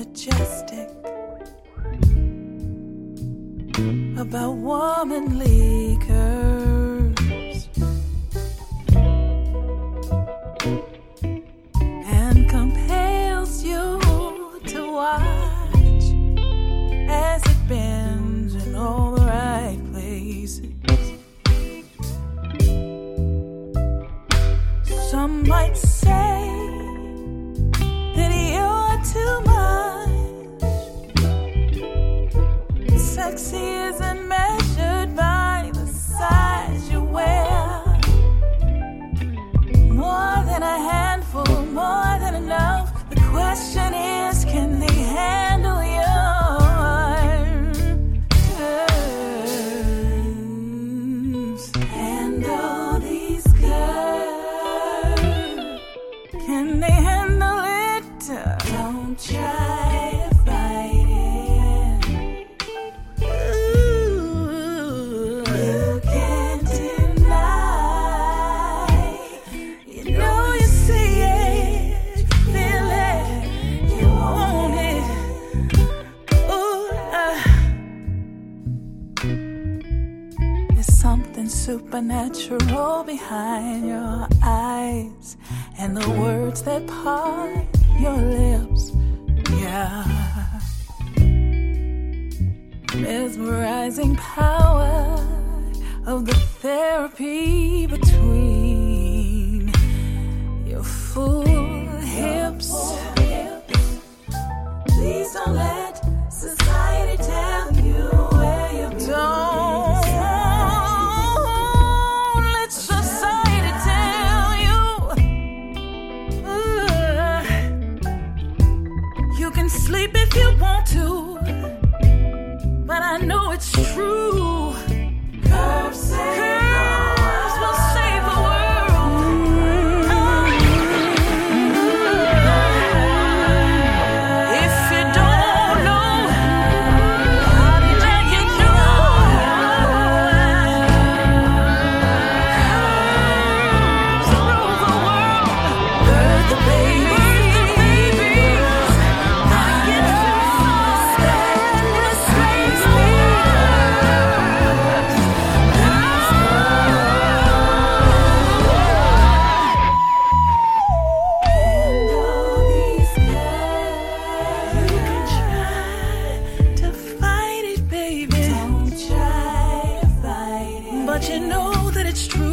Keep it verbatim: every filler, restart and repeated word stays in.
majestic about womanly curves and compels you to watch as it bends in all the right places. Some might say that you're too much. Sexy isn't measured by the size you wear. More than a handful, more than enough. The question is, can they handle your curves? Handle these curves. Can they handle it? Don't try to fight it. Ooh, you can't deny. You know you see it, feel it, you want it. Ooh, uh. There's something supernatural behind your eyes and the words that part your lips, yeah. Mesmerizing power of the therapy between your full hips. Please don't let society tell you where you're going. Don't let society tell you. You can sleep if you want to, but I know it's true. Curves save Curves will save the world. If you don't know, how did I get through? Curves rule the world. Birth the baby. But you know that it's true.